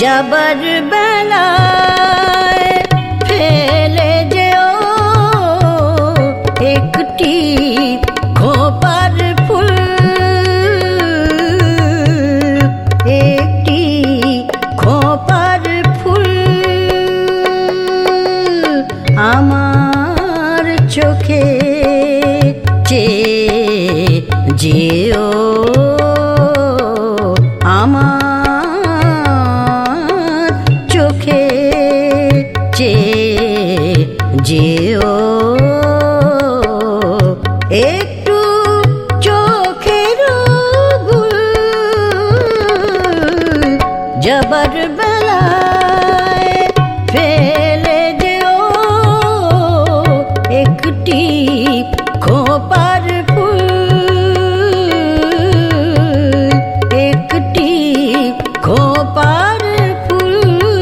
যাবার বেলায় ফেলে যেও একটি খোপার ফুল, একটি খোপার ফুল আমার চোখে চেয়ে যেও, আমার চোখে চেয়ে যেও একটু চোখের ভুল, যাবার বেলায় ফেলে যেও একটি খোপার ফুল, একটি খোপার ফুল।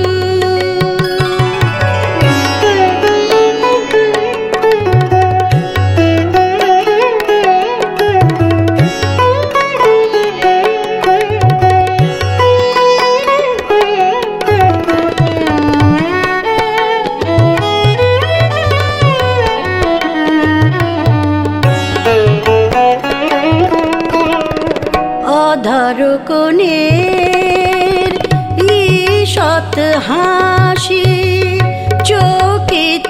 অধর কোণের ঈষৎ হাসি চকিত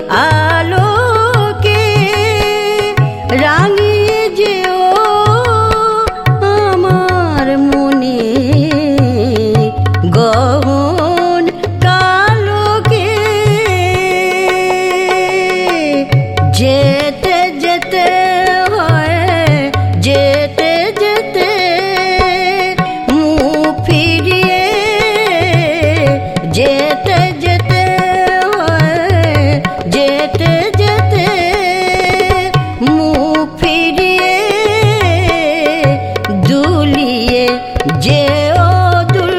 আলোকে রাঙিয়ে যেও আমার মনে গহন কালোকে, যেতে যেতে হয় যেতে যেতে মুখ ফিরিয়ে, যেতে যেতে হয় যেতে যেতে মুখ ফিরিয়ে দুলিয়ে যেও দুল,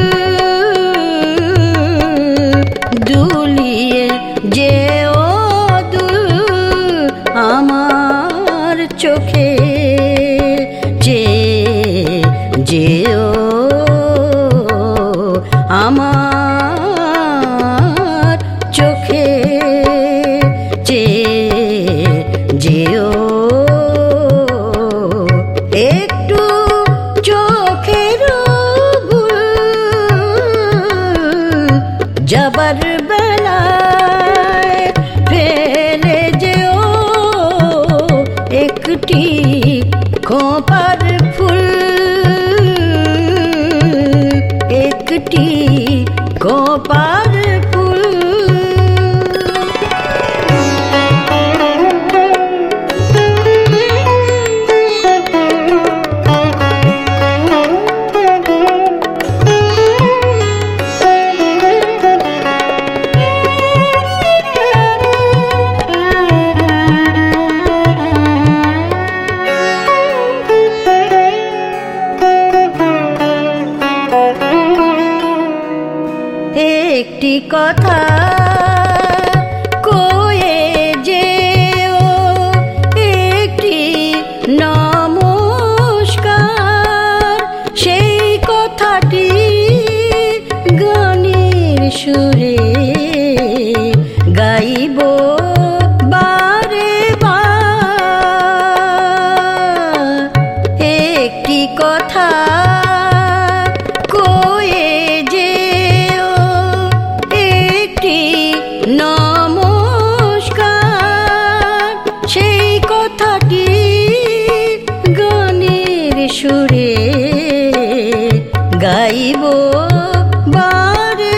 দুলিয়ে যেও দুল আমার চোখে চেয়ে যেও, আমার চোখে চেয়ে যেও একটু চোখের ভুল, যাবার বেলায় ফেলে যেও একটি খোপার ফুল, একটি খোপার ফুল। একটি কথা কয়ে যেও একটি নমস্কার, সেই কথাটি গানের সুরে গাইব বারে বার, একটি কথা কয়ে যেও একটি নমস্কার, সেই কথাটি গানের সুরে গাইব বারে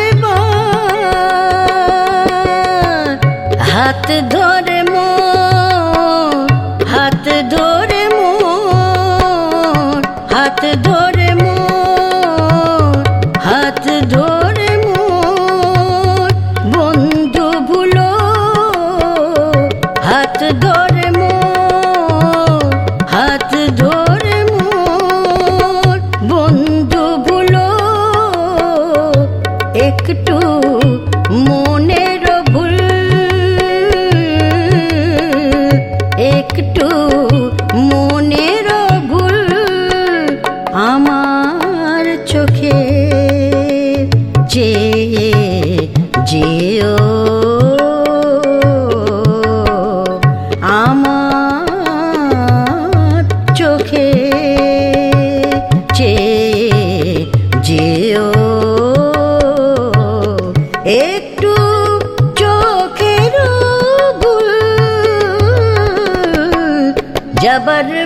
বার, হাত ধরে মোর, হাত ধরে মোর, হাত ধরে মোর, হাত ধরে মোর বন্ধু ভুলো, হাত ধরে মোর, হাত ধরে মোর বন্ধু ভুলো চেয়ে যেও একটু চোখের ভুল যাবার